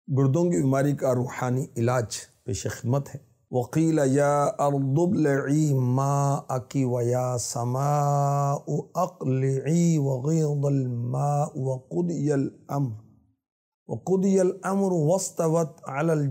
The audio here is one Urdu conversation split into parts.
گردوں کی بیماری کا روحانی علاج پیش خدمت ہے۔ وقیل یا ارض ابلعی ماءک ویا سماء اقلعی وغیض الماء وقضی الامر واستوت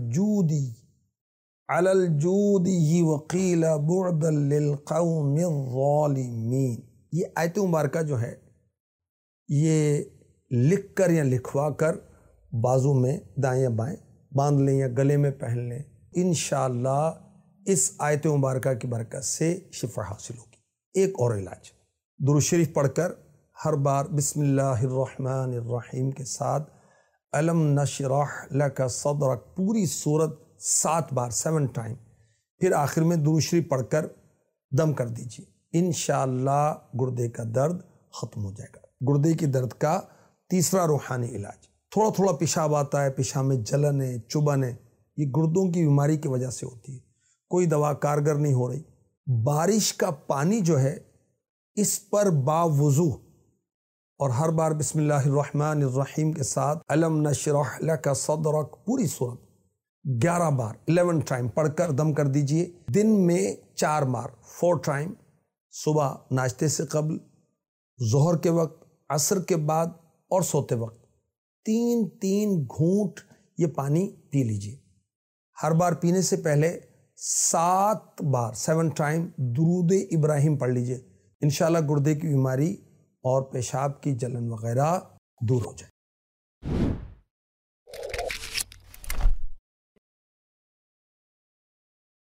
علی الجودی وقیل بعدا للقوم الظالمین۔ یہ آیت مبارکہ جو ہے یہ لکھ کر یا لکھوا کر بازو میں دائیں بائیں باندھ لیں یا گلے میں پہن لیں، انشاءاللہ اس آیت مبارکہ کی برکت سے شفا حاصل ہوگی۔ ایک اور علاج، درود شریف پڑھ کر ہر بار بسم اللہ الرحمن الرحیم کے ساتھ الم نشرح لک صدرک پوری سورت 7 بار 7 ٹائم، پھر آخر میں درود شریف پڑھ کر دم کر دیجیے، انشاءاللہ گردے کا درد ختم ہو جائے گا۔ گردے کی درد کا تیسرا روحانی علاج، تھوڑا تھوڑا پیشاب آتا ہے، پیشاب میں جلن ہے، چبھن ہے، یہ گردوں کی بیماری کی وجہ سے ہوتی ہے، کوئی دوا کارگر نہیں ہو رہی۔ بارش کا پانی جو ہے اس پر باوضو اور ہر بار بسم اللہ الرحمن الرحیم کے ساتھ الم نشرح لک صدرک پوری صورت 11 بار 11 ٹائم پڑھ کر دم کر دیجئے۔ دن میں 4 بار 4 ٹائم، صبح ناشتے سے قبل، ظہر کے وقت، عصر کے بعد اور سوتے وقت 3 گھونٹ یہ پانی پی لیجئے۔ ہر بار پینے سے پہلے 7 بار 7 ٹائم درود ابراہیم پڑھ لیجئے، انشاءاللہ گردے کی بیماری اور پیشاب کی جلن وغیرہ دور ہو جائے۔